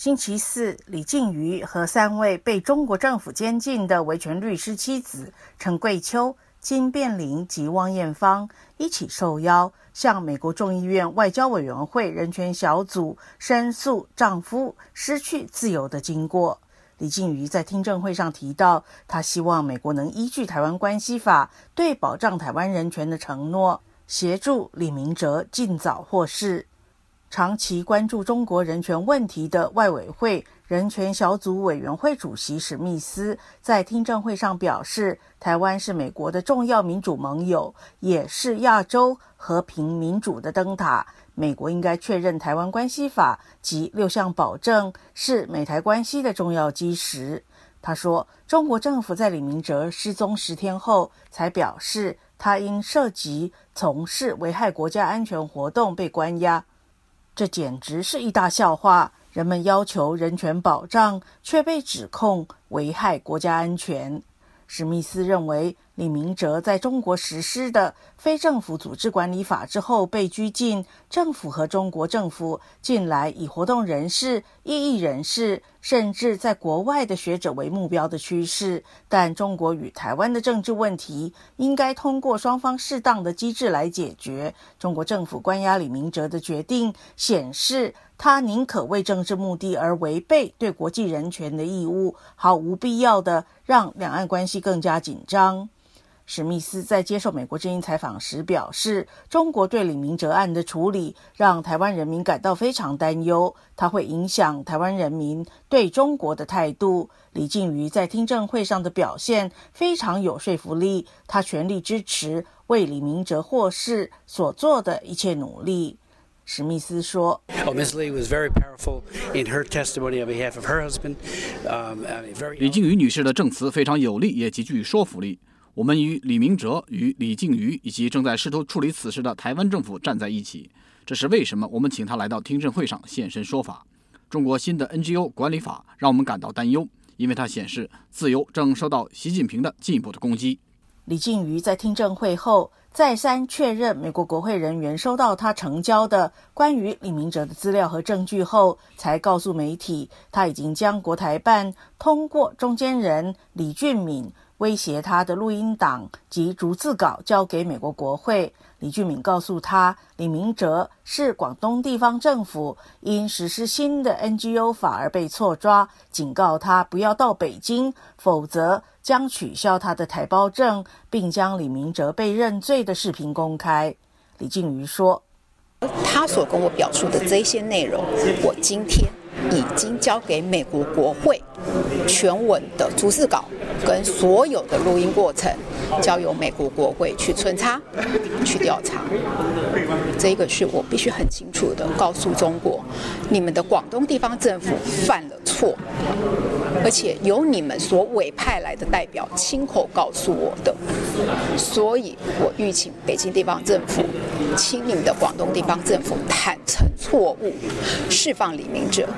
星期四，李静瑜和3位被中国政府监禁的维权律师妻子陈桂秋、金变玲及汪艳芳一起受邀向美国众议院外交委员会人权小组申诉丈夫失去自由的经过。李静瑜在听证会上提到，她希望美国能依据台湾关系法对保障台湾人权的承诺，协助李明哲尽早获释。长期关注中国人权问题的外委会人权小组委员会主席史密斯在听证会上表示，台湾是美国的重要民主盟友，也是亚洲和平民主的灯塔。美国应该确认台湾关系法及6项保证是美台关系的重要基石。他说，中国政府在李明哲失踪10天后才表示，他因涉及从事危害国家安全活动被关押。这简直是一大笑话，人们要求人权保障，却被指控危害国家安全。史密斯认为，李明哲在中国实施的非政府组织管理法之后被拘禁，政府和中国政府近来以活动人士、异议人士，甚至在国外的学者为目标的趋势，但中国与台湾的政治问题应该通过双方适当的机制来解决。中国政府关押李明哲的决定显示，他宁可为政治目的而违背对国际人权的义务，毫无必要的让两岸关系更加紧张。史密斯在接受美国之音采访时表示，中国对李明哲案的处理让台湾人民感到非常担忧，它会影响台湾人民对中国的态度。李静瑜在听证会上的表现非常有说服力，他全力支持为李明哲获释所做的一切努力。史密斯说 Ms. Lee was very powerful in her testimony on behalf of her husband. 李静瑜女士的证词非常有力，也极具说服力。我们与李明哲、与李静瑜以及正在试图处理此事的台湾政府站在一起，这是为什么我们请他来到听证会上现身说法。中国新的 NGO 管理法让我们感到担忧，因为它显示自由正受到习近平的进一步的攻击。 李静瑜在听证会后再三确认，美国国会人员收到他呈交的关于李明哲的资料和证据后，才告诉媒体，他已经将国台办通过中间人李俊敏威胁他的录音档及逐字稿交给美国国会。李俊敏告诉他，李明哲是广东地方政府因实施新的 NGO 法而被错抓，警告他不要到北京，否则将取消他的台胞证，并将李明哲被认罪的视频公开。李静瑜说， 他所跟我表述的这些内容，我今天已经交给美国国会全文的逐字稿跟所有的录音过程，交由美国国会去审查、去调查。这个是我必须很清楚的告诉中国，你们的广东地方政府犯了错，而且由你们所委派来的代表亲口告诉我的，所以我吁请北京地方政府，请你们的广东地方政府坦诚错误，释放李明哲。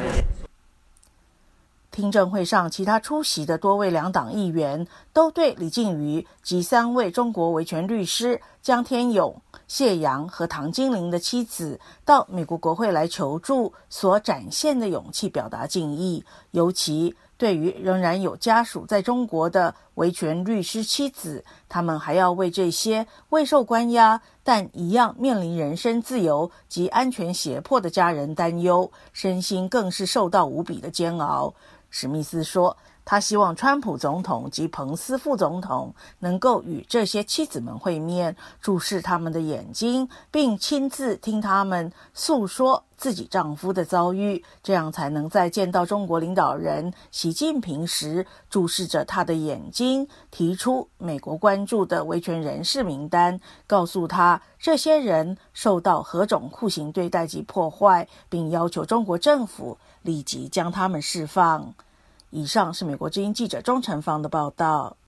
听证会上，其他出席的多位两党议员都对李静瑜及3位中国维权律师江天勇、谢阳和唐金玲的妻子到美国国会来求助所展现的勇气表达敬意，尤其对于仍然有家属在中国的维权律师妻子，他们还要为这些未受关押但一样面临人身自由及安全胁迫的家人担忧，身心更是受到无比的煎熬。史密斯说，他希望川普总统及彭斯副总统能够与这些妻子们会面，注视他们的眼睛，并亲自听他们诉说自己丈夫的遭遇，这样才能在见到中国领导人习近平时，注视着他的眼睛，提出美国关注的维权人士名单，告诉他这些人受到何种酷刑对待及破坏，并要求中国政府立即将他们释放。以上是美国之音记者钟成芳的报道。